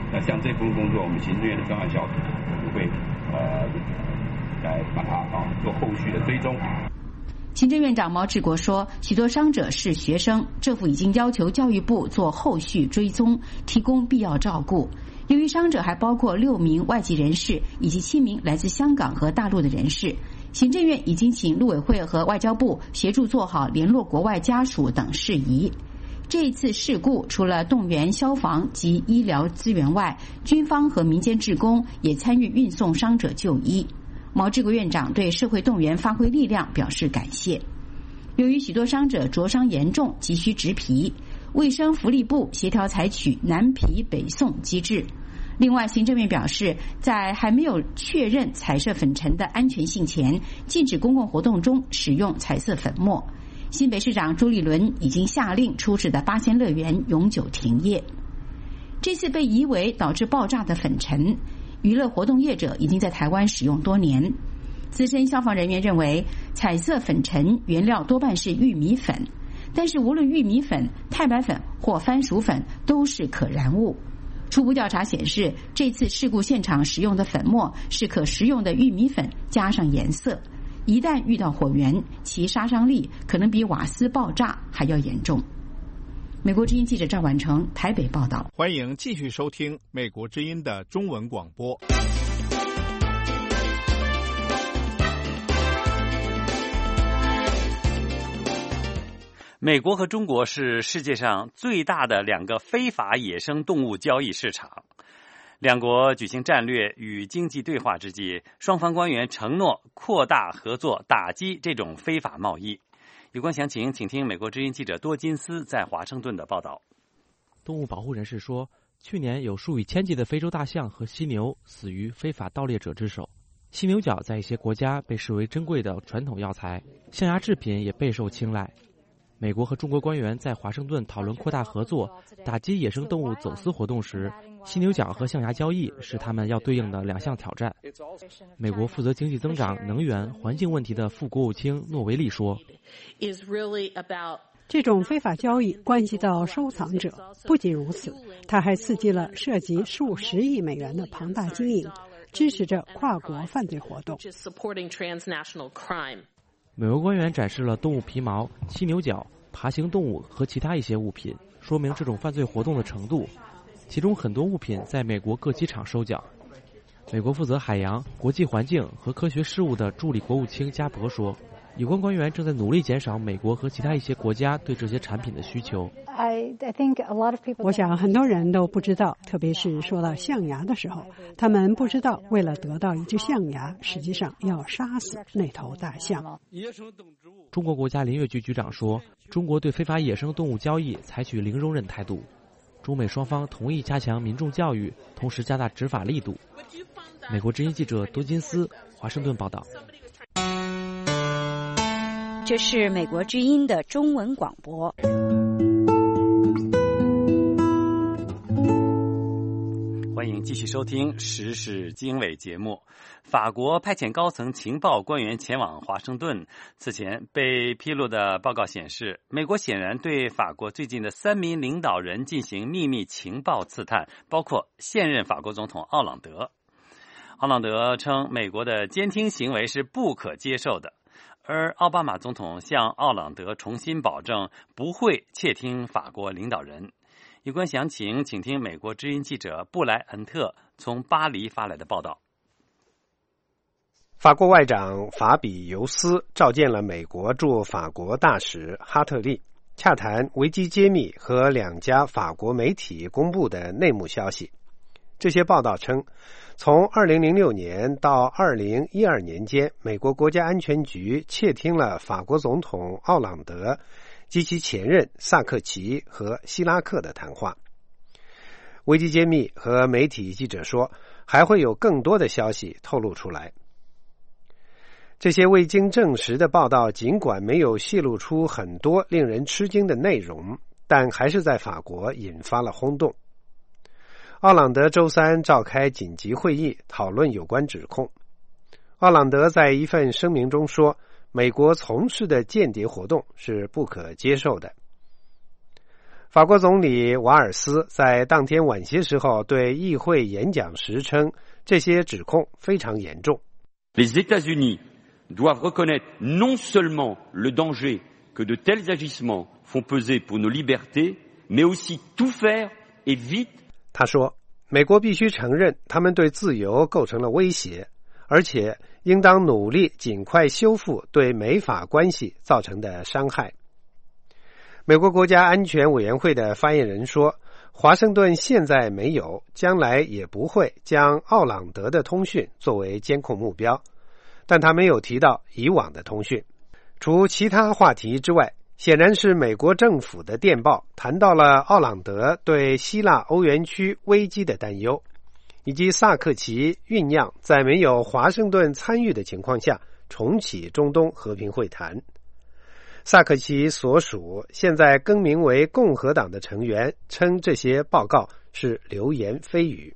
那像这部分工作，我们行政院的专案小组我们会呃来把它啊做后续的追踪。 行政院长毛治国说，许多伤者是学生，政府已经要求教育部做后续追踪，提供必要照顾。由于伤者还包括六名外籍人士以及七名来自香港和大陆的人士，行政院已经请陆委会和外交部协助做好联络国外家属等事宜。这一次事故除了动员消防及医疗资源外，军方和民间志工也参与运送伤者就医。毛治国院长对社会动员发挥力量表示感谢。由于许多伤者灼伤严重，急需植皮，卫生福利部协调采取南皮北送机制。另外，行政院表示，在还没有确认彩色粉尘的安全性前，禁止公共活动中使用彩色粉末。新北市长朱立伦已经下令出事的八仙乐园永久停业。这次被疑为导致爆炸的粉尘，娱乐活动业者已经在台湾使用多年。资深消防人员认为，彩色粉尘原料多半是玉米粉，但是无论玉米粉、太白粉或番薯粉都是可燃物。初步调查显示，这次事故现场使用的粉末是可食用的玉米粉加上颜色，一旦遇到火源，其杀伤力可能比瓦斯爆炸还要严重。美国之音记者赵婉成台北报道。 欢迎继续收听美国之音的中文广播。 美国和中国是世界上最大的两个非法野生动物交易市场。两国举行战略与经济对话之际，双方官员承诺扩大合作，打击这种非法贸易。有关详情，请听美国之音记者多金斯在华盛顿的报道。 动物保护人士说，去年有数以千计的非洲大象和犀牛死于非法盗猎者之手。犀牛角在一些国家被视为珍贵的传统药材，象牙制品也备受青睐。美国和中国官员在华盛顿讨论扩大合作，打击野生动物走私活动时，犀牛角和象牙交易是他们要对应的两项挑战。美国负责经济增长、能源、环境问题的副国务卿诺维利说， 这种非法交易关系到收藏者，不仅如此，它还刺激了涉及数十亿美元的庞大经营，支持着跨国犯罪活动。 美国官员展示了动物皮毛、犀牛角、爬行动物和其他一些物品，说明这种犯罪活动的程度。其中很多物品在美国各机场收缴。美国负责海洋、国际环境和科学事务的助理国务卿加伯说，有关官员正在努力减少美国和其他一些国家对这些产品的需求。 我想很多人都不知道，特别是说到象牙的时候，他们不知道为了得到一只象牙，实际上要杀死那头大象。 中国国家林业局局长说，中国对非法野生动物交易采取零容忍态度。中美双方同意加强民众教育，同时加大执法力度。美国之音记者多金斯华盛顿报道。 这是美国之音的中文广播。 欢迎继续收听时事经纬节目。法国派遣高层情报官员前往华盛顿。此前被披露的报告显示，美国显然对法国最近的三名领导人进行秘密情报刺探，包括现任法国总统奥朗德。奥朗德称美国的监听行为是不可接受的，而奥巴马总统向奥朗德重新保证不会窃听法国领导人。有关详情，请听美国之音记者布莱恩特从巴黎发来的报道。 法国外长法比尤斯召见了美国驻法国大使哈特利，洽谈维基揭秘和两家法国媒体公布的内幕消息。这些报道称，从二零零六年到二零一二年间，美国国家安全局窃听了法国总统奥朗德及其前任萨克齐和希拉克的谈话。维基揭秘和媒体记者说，还会有更多的消息透露出来。这些未经证实的报道尽管没有泄露出很多令人吃惊的内容，但还是在法国引发了轰动。奥朗德周三召开紧急会议讨论有关指控。奥朗德在一份声明中说，美国从事的间谍活动是不可接受的。 法国总理瓦尔斯在当天晚些时候对议会演讲时称，这些指控非常严重。 Les États-Unis doivent reconnaître non seulement le danger que de tels agissements font peser pour nos libertés, mais aussi tout faire et vite。 他说，美国必须承认他们对自由构成了威胁，而且应当努力尽快修复对美法关系造成的伤害。美国国家安全委员会的发言人说，华盛顿现在没有，将来也不会将奥朗德的通讯作为监控目标，但他没有提到以往的通讯。除其他话题之外，显然是美国政府的电报谈到了奥朗德对希腊欧元区危机的担忧，以及萨克齐酝酿在没有华盛顿参与的情况下重启中东和平会谈。萨克齐所属现在更名为共和党的成员称这些报告是流言蜚语。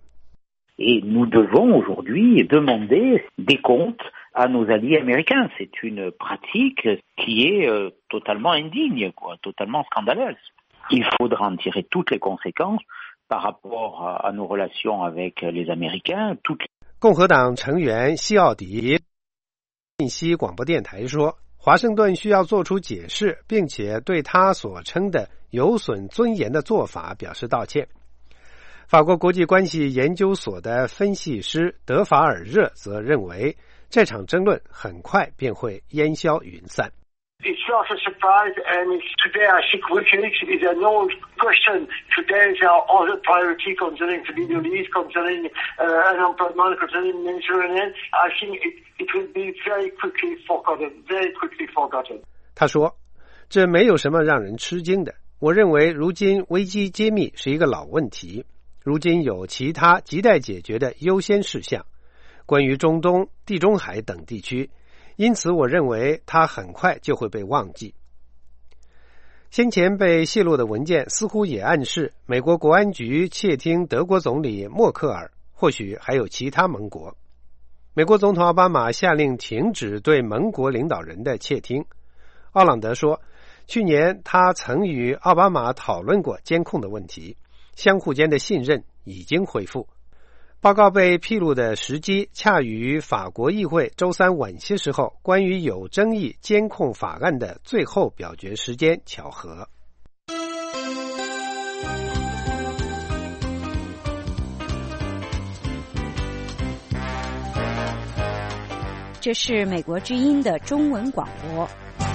Et nous devons aujourd'hui demander des comptes à nos alliés américains. C'est une pratique qui est euh, totalement indigne, quoi, totalement scandaleuse. Il faudra en tirer toutes les conséquences par rapport à, à nos relations avec les Américains. Toutes... 共和党成员西奥迪信息广播电台说，华盛顿需要做出解释，并且对他所称的有损尊严的做法表示道歉。法国国际关系研究所的分析师德法尔热则认为，这场争论很快便会烟消云散。 It's not a surprise, and today I think WikiLeaks is a no question. Today there are other priorities concerning the Middle East, concerning uh, unemployment, concerning the Mediterranean. I think it, it will be very quickly forgotten, very quickly forgotten. 他说，这没有什么让人吃惊的。我认为如今危机揭秘是一个老问题，如今有其他亟待解决的优先事项，关于中东、地中海等地区。因此我认为它很快就会被忘记。先前被泄露的文件似乎也暗示美国国安局窃听德国总理默克尔，或许还有其他盟国。美国总统奥巴马下令停止对盟国领导人的窃听。奥朗德说，去年他曾与奥巴马讨论过监控的问题，相互间的信任已经恢复。报告被披露的时机恰与法国议会周三晚些时候关于有争议监控法案的最后表决时间巧合。 这是美国之音的中文广播。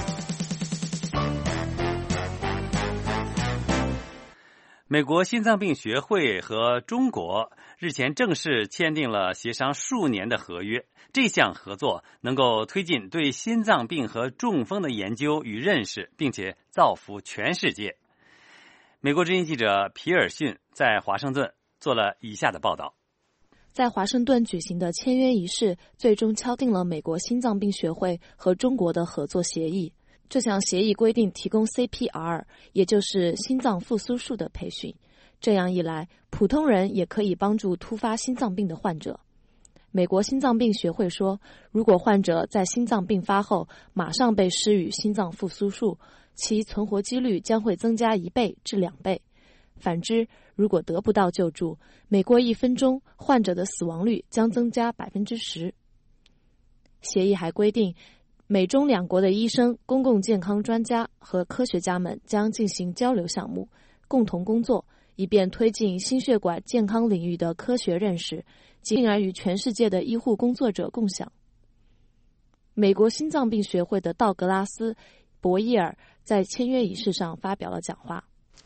美国心脏病学会和中国日前正式签订了协商数年的合约，这项合作能够推进对心脏病和中风的研究与认识，并且造福全世界。美国之音记者皮尔逊在华盛顿做了以下的报道。 在华盛顿举行的签约仪式最终敲定了美国心脏病学会和中国的合作协议。这项协议规定提供 C P R， 也就是心脏复苏术的培训。这样一来，普通人也可以帮助突发心脏病的患者。美国心脏病学会说，如果患者在心脏病发后马上被施予心脏复苏术，其存活几率将会增加一倍至两倍。反之，如果得不到救助，每过一分钟，患者的死亡率将增加百分之十。协议还规定，美中两国的医生、公共健康专家和科学家们将进行交流项目，共同工作，以便推进心血管健康领域的科学认识，进而与全世界的医护工作者共享。美国心脏病学会的道格拉斯·博伊尔在签约仪式上发表了讲话。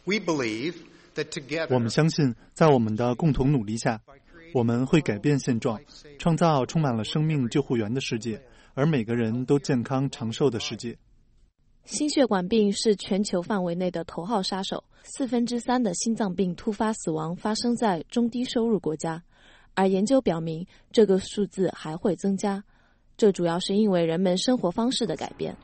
我们相信，在我们的共同努力下，我们会改变现状，创造充满了生命救护员的世界，而每个人都健康长寿的世界。 心血管病是全球范围内的头号杀手，四分之三的心脏病突发死亡发生在中低收入国家，而研究表明这个数字还会增加。这主要是因为人们生活方式的改变。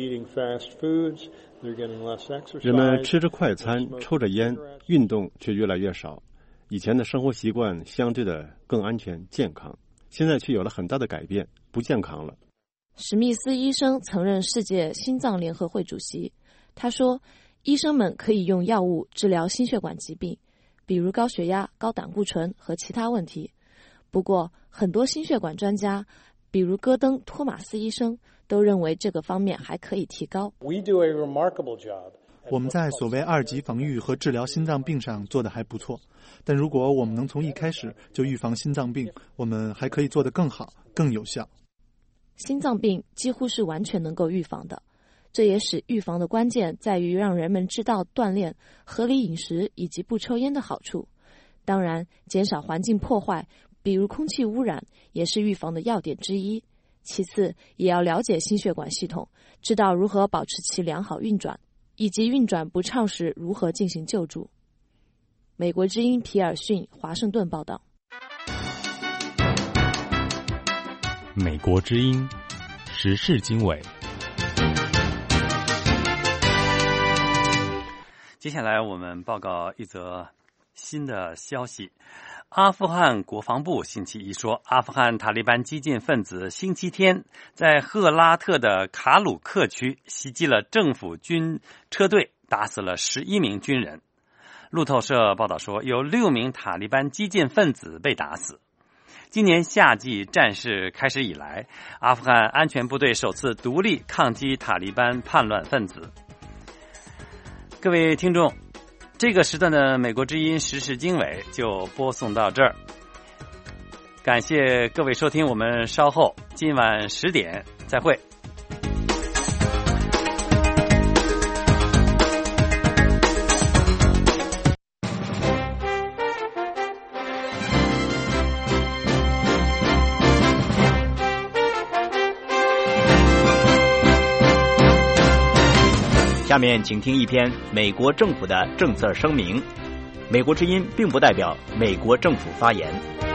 人们吃着快餐，抽着烟，运动却越来越少。以前的生活习惯相对的更安全健康，现在却有了很大的改变，不健康了。 史密斯医生曾任世界心脏联合会主席，他说， 医生们可以用药物治疗心血管疾病，比如高血压、高胆固醇和其他问题。不过，很多心血管专家，比如戈登·托马斯医生，都认为这个方面还可以提高。 我们在所谓二级防御和治疗心脏病上做得还不错，但如果我们能从一开始就预防心脏病，我们还可以做得更好、更有效。 心脏病几乎是完全能够预防的，这也使预防的关键在于让人们知道锻炼、合理饮食以及不抽烟的好处。当然，减少环境破坏，比如空气污染，也是预防的要点之一。其次，也要了解心血管系统，知道如何保持其良好运转，以及运转不畅时如何进行救助。美国之音皮尔逊华盛顿报道。 美国之音时事经纬。 接下来我们报告一则新的消息。阿富汗国防部星期一说，阿富汗塔利班激进分子星期天在赫拉特的卡鲁克区袭击了政府军车队，打死了十一名军人。路透社报道说，有六名塔利班激进分子被打死。今年夏季战事开始以来，阿富汗安全部队首次独立抗击塔利班叛乱分子。各位听众，这个时段的美国之音时事经纬就播送到这儿，感谢各位收听，我们稍后今晚十点再会。 下面请听一篇美国政府的政策声明。美国之音并不代表美国政府发言。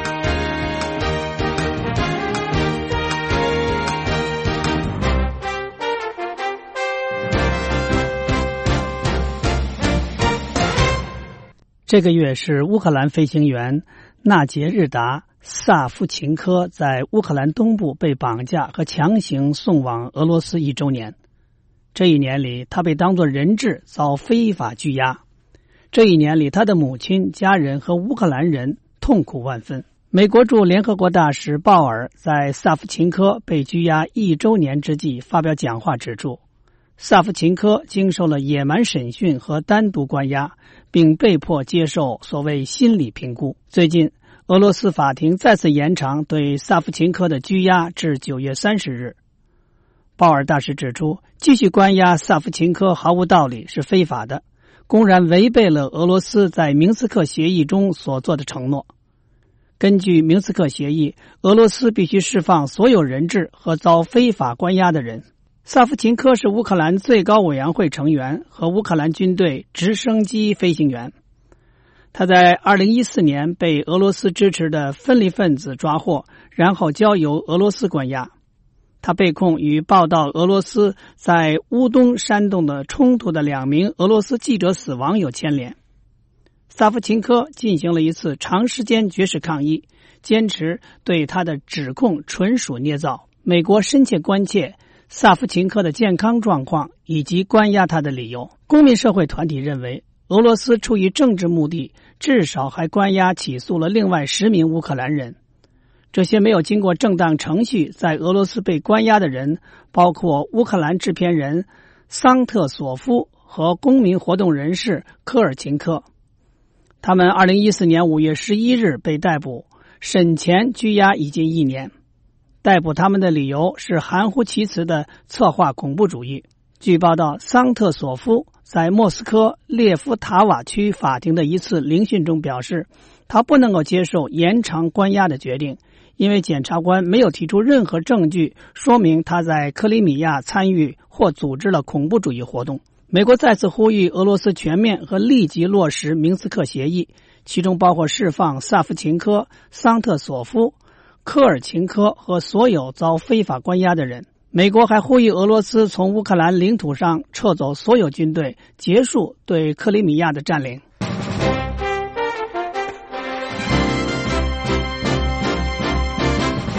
这个月是乌克兰飞行员纳杰日达·萨夫琴科在乌克兰东部被绑架和强行送往俄罗斯一周年。这一年里，他被当作人质遭非法拘押。这一年里，他的母亲、家人和乌克兰人痛苦万分。美国驻联合国大使鲍尔在萨夫琴科被拘押一周年之际发表讲话，指出，萨夫琴科经受了野蛮审讯和单独关押，并被迫接受所谓心理评估。最近，俄罗斯法庭再次延长对萨夫琴科的拘押至九月三十日。鲍尔大使指出，继续关押萨夫琴科毫无道理，是非法的，公然违背了俄罗斯在明斯克协议中所做的承诺。根据明斯克协议，俄罗斯必须释放所有人质和遭非法关押的人。萨夫琴科是乌克兰最高委员会成员和乌克兰军队直升机飞行员。他在二零一四年被俄罗斯支持的分离分子抓获，然后交由俄罗斯关押。他被控与报道俄罗斯在乌东山洞的冲突的两名俄罗斯记者死亡有牵连。萨夫琴科进行了一次长时间绝食抗议，坚持对他的指控纯属捏造。美国深切关切萨夫琴科的健康状况以及关押他的理由。公民社会团体认为，俄罗斯出于政治目的，至少还关押起诉了另外十名乌克兰人。这些没有经过正当程序在俄罗斯被关押的人，包括乌克兰制片人桑特索夫和公民活动人士科尔琴科。他们二零一四年五月十一日被逮捕，审前拘押已近一年。逮捕他们的理由是含糊其辞的策划恐怖主义。据报道，桑特索夫在莫斯科列夫塔瓦区法庭的一次聆讯中表示，他不能够接受延长关押的决定，因为检察官没有提出任何证据说明他在克里米亚参与或组织了恐怖主义活动。美国再次呼吁俄罗斯全面和立即落实明斯克协议，其中包括释放萨夫琴科、桑特索夫、科尔琴科和所有遭非法关押的人。美国还呼吁俄罗斯从乌克兰领土上撤走所有军队，结束对克里米亚的占领。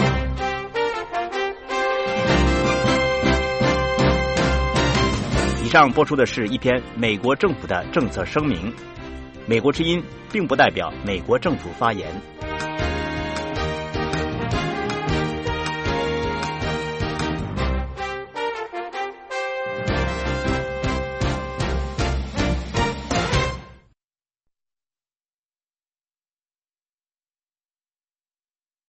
以上播出的是一篇美国政府的政策声明。美国之音并不代表美国政府发言。